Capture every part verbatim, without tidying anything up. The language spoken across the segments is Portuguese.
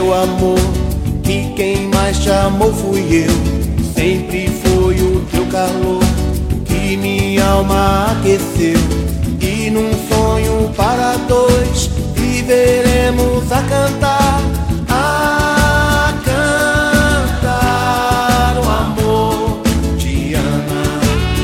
meu amor, e quem mais te amou fui eu. Sempre foi o teu calor que minha alma aqueceu. E num sonho para dois viveremos a cantar, a cantar o amor de Ana.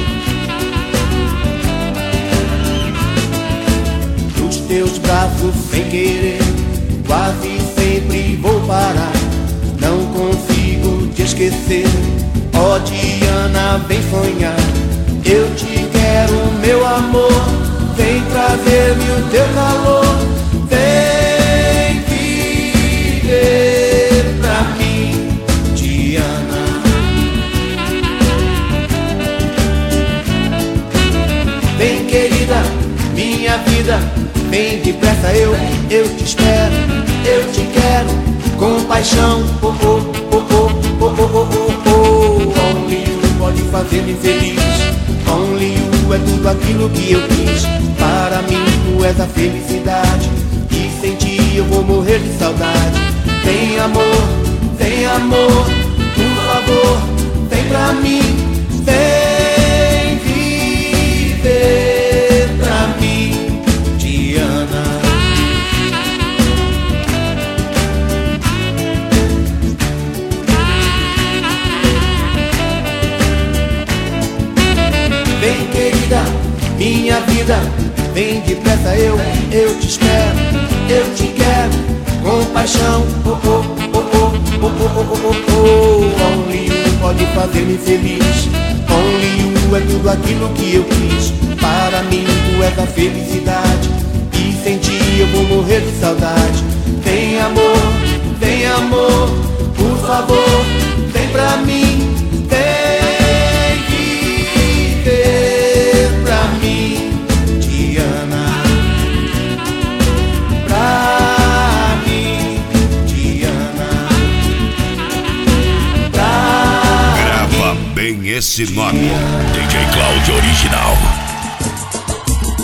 Nos teus braços sem querer, quase sempre vou parar. Não consigo te esquecer, ó Diana, vem sonhar. Eu te quero, meu amor, vem trazer-me o teu calor. Vem viver pra mim, Diana. Vem, querida, minha vida, vem depressa, eu, eu te espero, eu te quero com paixão. Oh, oh, oh, oh, oh, oh, oh, oh, oh. Only you pode fazer-me feliz. Only you é tudo aquilo que eu quis. Para mim tu és a felicidade, e sem ti eu vou morrer de saudade. Vem amor, vem amor, por favor, vem pra mim. Vem viver pra mim, Diana. Vem, querida, minha vida, vem depressa, eu, eu te espero, eu te quero com paixão. Oh, oh, oh, oh, oh, oh, oh, oh, oh. Only you pode fazer-me feliz. Only you é tudo aquilo que eu quis. Para mim tu és a felicidade, e sem ti eu vou morrer de saudade. Vem amor, vem amor, por favor, vem pra mim. Vem viver pra mim, Diana. Pra mim, Diana. Pra Grava mim, bem esse Diana. nome, D J Cláudio Original.